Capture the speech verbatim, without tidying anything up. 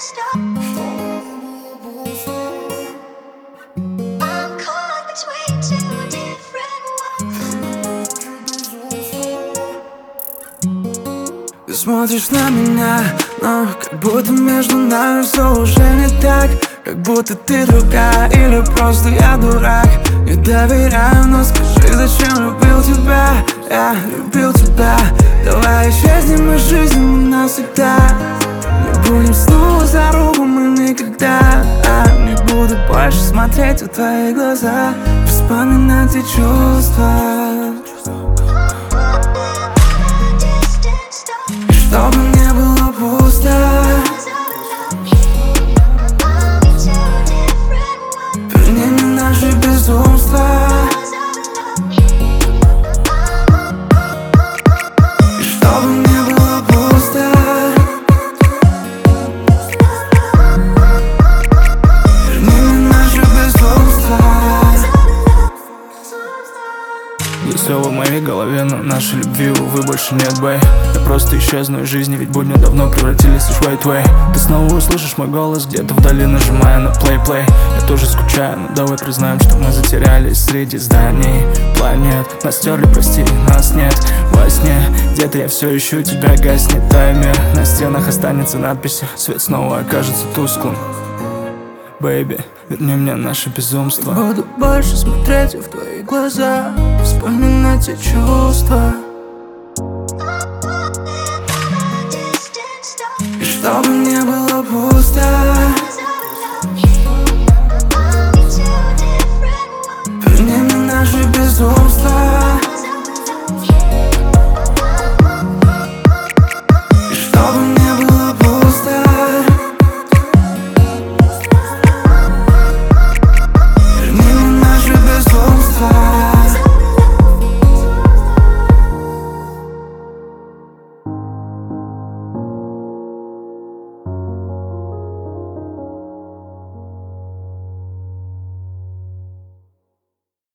Ты смотришь на меня, но как будто между нами все уже не так. Как будто ты другая или просто я дурак. Не доверяю, но скажи, зачем любил тебя? Я любил тебя. Давай исчезнем из жизни навсегда. Не будем снова за руку мы никогда. Не буду больше смотреть в твои глаза, вспоминать эти чувства. Чтобы не было пусто, верни мне наши безумства. И чтобы не было пусто, верни мне наши безумства. Все в моей голове, но нашей любви, увы, больше нет, бэй. Я просто исчезну из жизни, ведь будни давно превратились лишь в white way. Ты снова услышишь мой голос где-то вдали, нажимая на play-play. Я тоже скучаю, но давай признаем, что мы затерялись среди зданий, планет. Нас стерли, прости, нас нет во сне. Где-то я все ищу тебя, гаснет таймер. На стенах останется надпись, свет снова окажется тусклым. Бэйби, верни мне наше безумство. Буду больше смотреть в твои глаза, вспоминать эти чувства. И чтобы не